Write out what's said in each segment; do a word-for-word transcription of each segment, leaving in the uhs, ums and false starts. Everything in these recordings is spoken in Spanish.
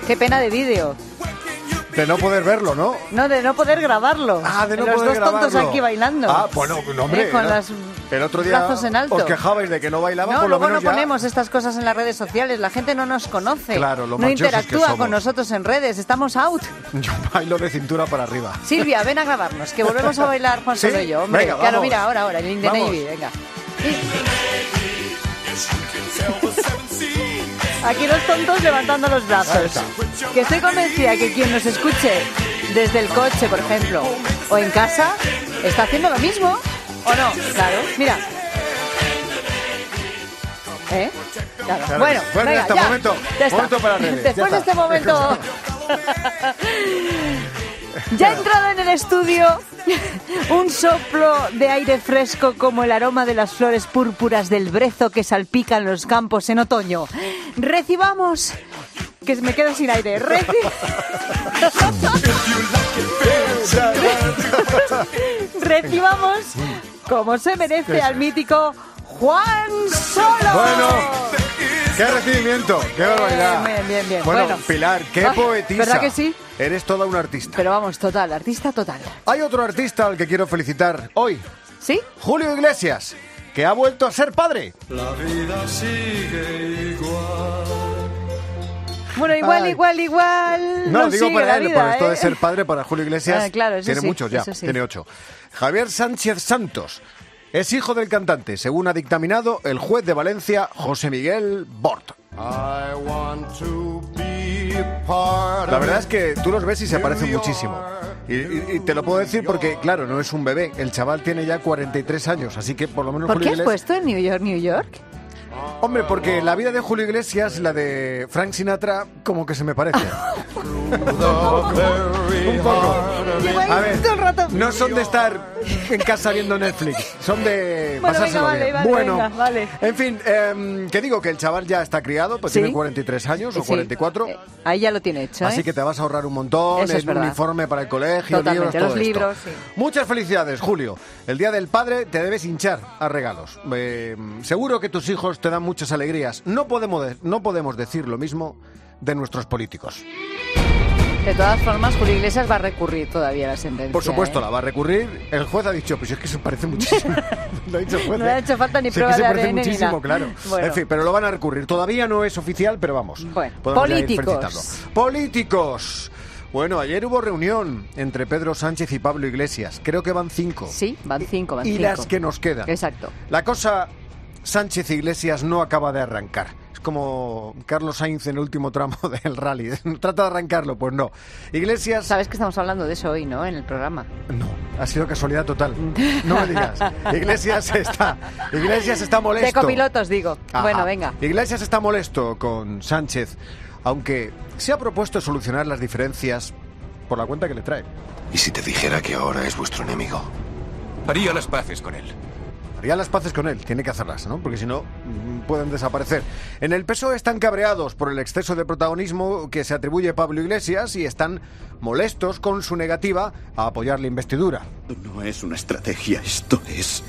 Qué pena de vídeo. De no poder verlo, ¿no? No, de no poder grabarlo. Ah, de no Los poder dos grabarlo. tontos aquí bailando. Ah, bueno, no, hombre. ¿Eh? Con no. las El otro día brazos en alto. os quejabais de que no bailaban, No, por lo luego menos no ya... ponemos estas cosas en las redes sociales. La gente no nos conoce. Claro, lo no manchosos que interactúa somos. con nosotros en redes. Estamos out. Yo bailo de cintura para arriba. Silvia, ven a grabarnos, que volvemos a bailar Juan ¿Sí? Solo y yo. Hombre, Venga, claro, vamos. mira, ahora, ahora, el In the Vamos. Navy, venga. Aquí los tontos levantando los Ahí brazos. está. Que estoy convencida que quien nos escuche desde el coche, por ejemplo, o en casa, está haciendo lo mismo, ¿o no? Claro, mira. ¿Eh? Claro. Claro. Bueno, Bueno, venga, ya está, ya. momento. Ya está. Momento para redes, ya Después de está. este momento... Ya ha entrado en el estudio un soplo de aire fresco como el aroma de las flores púrpuras del brezo que salpican los campos en otoño. Recibamos... Que me quedo sin aire. Reci... Recibamos, como se merece, al mítico Juan Solo. Bueno, qué recibimiento, qué barbaridad. Bien, bien, bien. Bueno, Bueno. Pilar, qué Ah, poetisa. ¿verdad que sí? Eres toda una artista. Pero vamos, total, artista total. Hay otro artista al que quiero felicitar hoy, ¿Sí? Julio Iglesias, que ha vuelto a ser padre. La vida sigue igual. Bueno, igual, Ay. igual, igual. No, digo sigue para la él, vida, por esto ¿eh? de ser padre para Julio Iglesias. Ah, claro, eso tiene sí, muchos ya, eso sí. tiene ocho. Javier Sánchez Santos es hijo del cantante, según ha dictaminado el juez de Valencia, José Miguel Bort. I want to be a part La of verdad it. es que tú los ves y se parecen muchísimo. Y, y- y te lo puedo decir porque, claro, no es un bebé. El chaval tiene ya cuarenta y tres años, así que por lo menos ¿Por Julio qué has Iglesias... puesto en New York, New York? Hombre, porque la vida de Julio Iglesias, la de Frank Sinatra, como que se me parece. The very Un poco. heart of it. Llevo ahí A ver, todo el rato. no son de estar en casa viendo Netflix, son de Bueno, pasárselo venga, vale, bien. vale, bueno, venga, vale. en fin, eh, que digo que el chaval ya está criado, pues Sí. tiene cuarenta y tres años o Sí. cuarenta y cuatro. Eh, ahí ya lo tiene hecho, ¿eh? Así que te vas a ahorrar un montón, Eso es el verdad. uniforme para el colegio, Totalmente, libros, todo los esto. libros, sí. Muchas felicidades, Julio. El Día del Padre te debes hinchar a regalos. Eh, seguro que tus hijos te dan muchas alegrías. No podemos, de- no podemos decir lo mismo de nuestros políticos. De todas formas, Julio Iglesias va a recurrir todavía a la sentencia. Por supuesto, ¿eh? la va a recurrir. El juez ha dicho, pues es que se parece muchísimo. Lo ha dicho el juez. No le ha ¿eh? hecho falta ni Sí, prueba que se de parece A D N ni muchísimo, nada. claro. Bueno. En fin, pero lo van a recurrir. Todavía no es oficial, pero vamos. Bueno, podemos ya ir políticos. felicitarlo. Políticos. Bueno, ayer hubo reunión entre Pedro Sánchez y Pablo Iglesias. Creo que van cinco. Sí, van cinco, van y cinco. las que nos quedan. Exacto. La cosa Sánchez-Iglesias no acaba de arrancar. Es como Carlos Sainz en el último tramo del rally. Trata de arrancarlo, pues no. Iglesias... Sabes que estamos hablando de eso hoy, ¿no? En el programa. No, ha sido casualidad total. No me digas. Iglesias está, Iglesias está molesto. De copilotos, digo. Ajá. Bueno, venga. Iglesias está molesto con Sánchez, aunque se ha propuesto solucionar las diferencias por la cuenta que le trae. ¿Y si te dijera que ahora es vuestro enemigo? Haría las paces con él. Haría las paces con él, tiene que hacerlas, ¿no? Porque si no, mm, pueden desaparecer. En el P S O E están cabreados por el exceso de protagonismo que se atribuye a Pablo Iglesias y están molestos con su negativa a apoyar la investidura. No es una estrategia, esto es...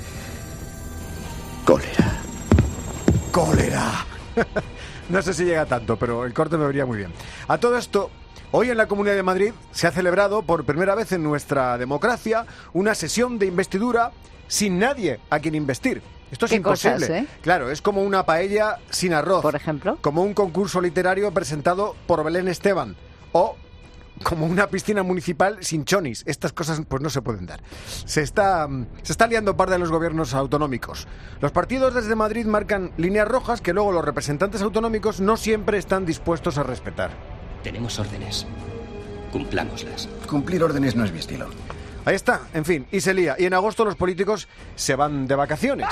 cólera. ¡Cólera! No sé si llega tanto, pero el corte me vería muy bien. A todo esto, hoy en la Comunidad de Madrid se ha celebrado por primera vez en nuestra democracia una sesión de investidura sin nadie a quien investir. Esto es Qué imposible. cosas, ¿eh? Claro, es como una paella sin arroz. Por ejemplo. Como un concurso literario presentado por Belén Esteban. O como una piscina municipal sin chonis. Estas cosas pues no se pueden dar. Se está, se está liando parda en los gobiernos autonómicos. Los partidos desde Madrid marcan líneas rojas que luego los representantes autonómicos no siempre están dispuestos a respetar. Tenemos órdenes. Cumplámoslas. Cumplir órdenes no es mi estilo. Ahí está, en fin, y se lía. Y en agosto los políticos se van de vacaciones.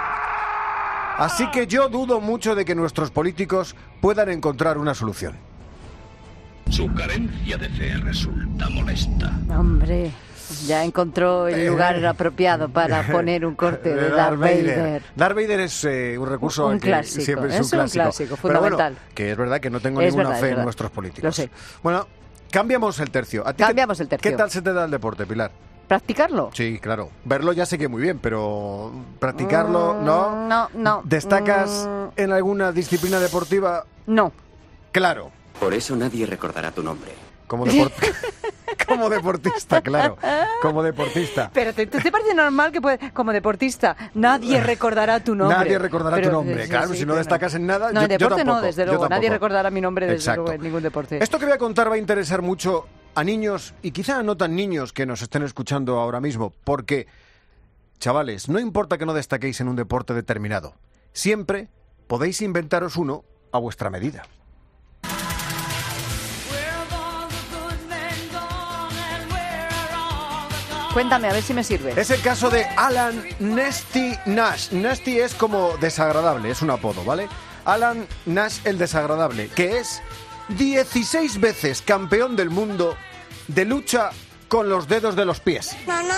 Así que yo dudo mucho de que nuestros políticos puedan encontrar una solución. Su carencia de fe resulta molesta. Hombre, ya encontró el Eh, lugar apropiado para poner un corte de Darth Vader. Darth Vader es eh, un recurso Un que clásico, siempre es, es un un clásico, clásico, Pero bueno, fundamental. que es verdad que no tengo Es ninguna verdad, es fe en verdad. nuestros políticos. Lo sé. Bueno, cambiamos el tercio. ¿A ti qué- Cambiamos el tercio. ¿Qué tal se te da el deporte, Pilar? ¿Practicarlo? Sí, claro. Verlo ya sé que muy bien, pero practicarlo, ¿no? Mm, No, no. ¿Destacas Mm, en alguna disciplina deportiva? No. Claro. Por eso nadie recordará tu nombre. Como, deport... como deportista, claro. Como deportista. Pero ¿te, ¿te parece normal que puede, como deportista nadie recordará tu nombre? Nadie recordará Pero, tu nombre. sí, claro, sí, si no destacas en nada, no, yo, en deporte yo tampoco. no, desde yo luego. tampoco. Nadie recordará mi nombre desde Exacto. luego en ningún deporte. Esto que voy a contar va a interesar mucho a niños y quizá no tan niños que nos estén escuchando ahora mismo, porque, chavales, no importa que no destaquéis en un deporte determinado, siempre podéis inventaros uno a vuestra medida. Cuéntame, a ver si me sirve. Es el caso de Alan Nasty Nash. Nasty es como desagradable, es un apodo, ¿vale? Alan Nash el desagradable, que es dieciséis veces campeón del mundo de lucha con los dedos de los pies. No, no,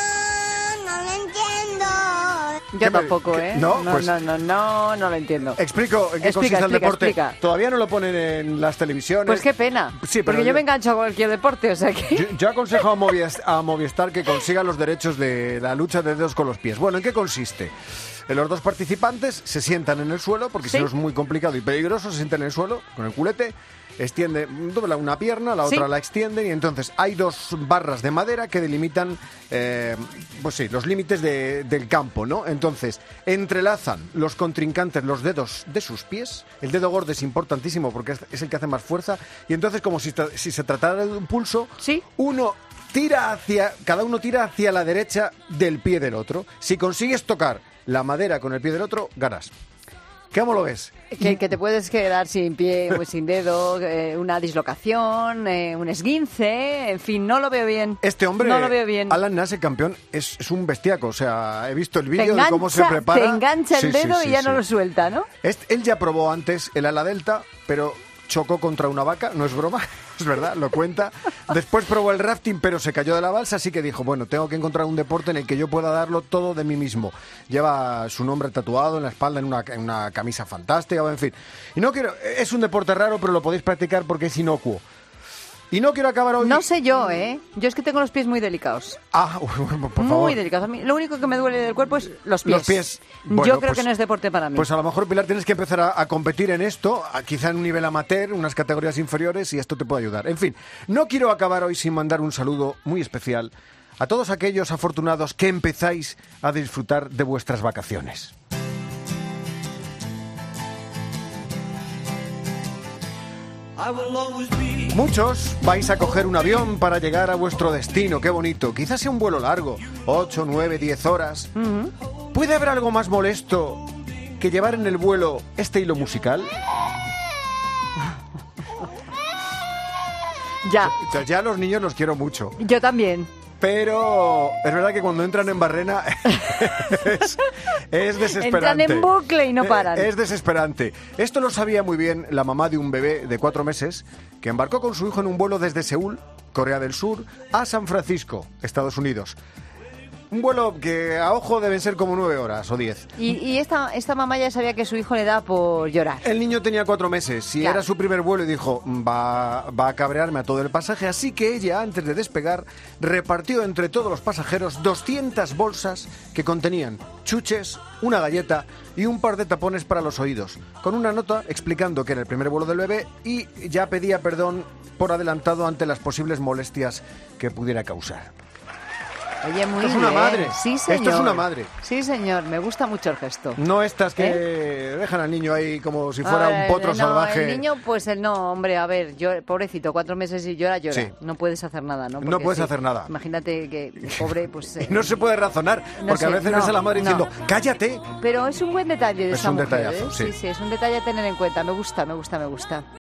no, no lo entiendo. Yo ¿Qué me- tampoco, qué- ¿eh? no? no, Pues- no, no, no, no lo entiendo. Explico en qué Explica, consiste el explica, deporte. explica. Todavía no lo ponen en las televisiones. Pues qué pena. Sí, pero porque yo, yo- me engancho a cualquier deporte, o sea que... Yo, yo aconsejo a Movistar, a Movistar que consiga los derechos de la lucha de dedos con los pies. Bueno, ¿en qué consiste? Eh, Los dos participantes se sientan en el suelo, porque Sí. si no es muy complicado y peligroso, se sientan en el suelo con el culete, extienden, dobla una pierna, la otra Sí. la extienden y entonces hay dos barras de madera que delimitan, eh, pues sí, los límites de- del campo, ¿no? Entonces, entrelazan los contrincantes los dedos de sus pies, el dedo gordo es importantísimo porque es, es el que hace más fuerza, y entonces como si, tra- si se tratara de un pulso, Sí. uno tira hacia, cada uno tira hacia la derecha del pie del otro. Si consigues tocar la madera con el pie del otro, ganas. ¿Cómo lo ves? Que, que te puedes quedar sin pie o sin dedo, eh, una dislocación, eh, un esguince, en fin, no lo veo bien. Este hombre, No lo veo bien. Alan Nash, el campeón, es, es un bestiaco. O sea, he visto el te vídeo de cómo se engancha, prepara. te engancha el Sí, sí, dedo sí, y ya sí. no lo suelta, ¿no? Este- él ya probó antes el ala delta, pero chocó contra una vaca, no es broma, es verdad, lo cuenta. Después probó el rafting, pero se cayó de la balsa, así que dijo, bueno, tengo que encontrar un deporte en el que yo pueda darlo todo de mí mismo. Lleva su nombre tatuado en la espalda, en una, en una camisa fantástica, en fin. Y no quiero, es un deporte raro, pero lo podéis practicar porque es inocuo. Y no quiero acabar hoy... No sé yo, ¿eh? Yo es que tengo los pies muy delicados. Ah, por favor. Muy delicados. A mí, lo único que me duele del cuerpo es los pies. Los pies. Yo Bueno, creo pues- que no es deporte para mí. Pues a lo mejor, Pilar, tienes que empezar a, a competir en esto, a- quizá en un nivel amateur, unas categorías inferiores, y esto te puede ayudar. En fin, no quiero acabar hoy sin mandar un saludo muy especial a todos aquellos afortunados que empezáis a disfrutar de vuestras vacaciones. Muchos vais a coger un avión para llegar a vuestro destino, qué bonito. Quizás sea un vuelo largo, ocho, nueve, diez horas. ¿Puede haber algo más molesto que llevar en el vuelo este hilo musical? Ya, Ya, ya a los niños los quiero mucho, yo también. pero es verdad que cuando entran en barrena es, es desesperante. Entran en bucle y no Eh, paran. Es desesperante. Esto lo sabía muy bien la mamá de un bebé de cuatro meses que embarcó con su hijo en un vuelo desde Seúl, Corea del Sur, a San Francisco, Estados Unidos. Un vuelo que a ojo deben ser como nueve horas o diez. Y, y esta, esta mamá ya sabía que su hijo le da por llorar. El niño tenía cuatro meses y Claro. era su primer vuelo y dijo, va, va a cabrearme a todo el pasaje, así que ella, antes de despegar, repartió entre todos los pasajeros doscientas bolsas que contenían chuches, una galleta y un par de tapones para los oídos, con una nota explicando que era el primer vuelo del bebé y ya pedía perdón por adelantado ante las posibles molestias que pudiera causar. Oye, muy Esto es una bien. madre. Sí, Esto es señor. una madre. Sí, señor. Me gusta mucho el gesto. No estas que ¿Eh? dejan al niño ahí como si fuera Ahora, un potro no, salvaje. El niño, pues el no, hombre, a ver, yo, pobrecito, cuatro meses y llora, llora. Sí. No puedes hacer nada, ¿no? No Porque puedes sí, hacer nada. Imagínate que el pobre, pues... eh, No se puede razonar, No porque a sé, veces no, ves a la madre no. diciendo, cállate. Pero es un buen detalle de Es esa un mujer, detallazo, ¿eh? sí. Sí, sí, es un detalle a tener en cuenta. Me gusta, me gusta, me gusta.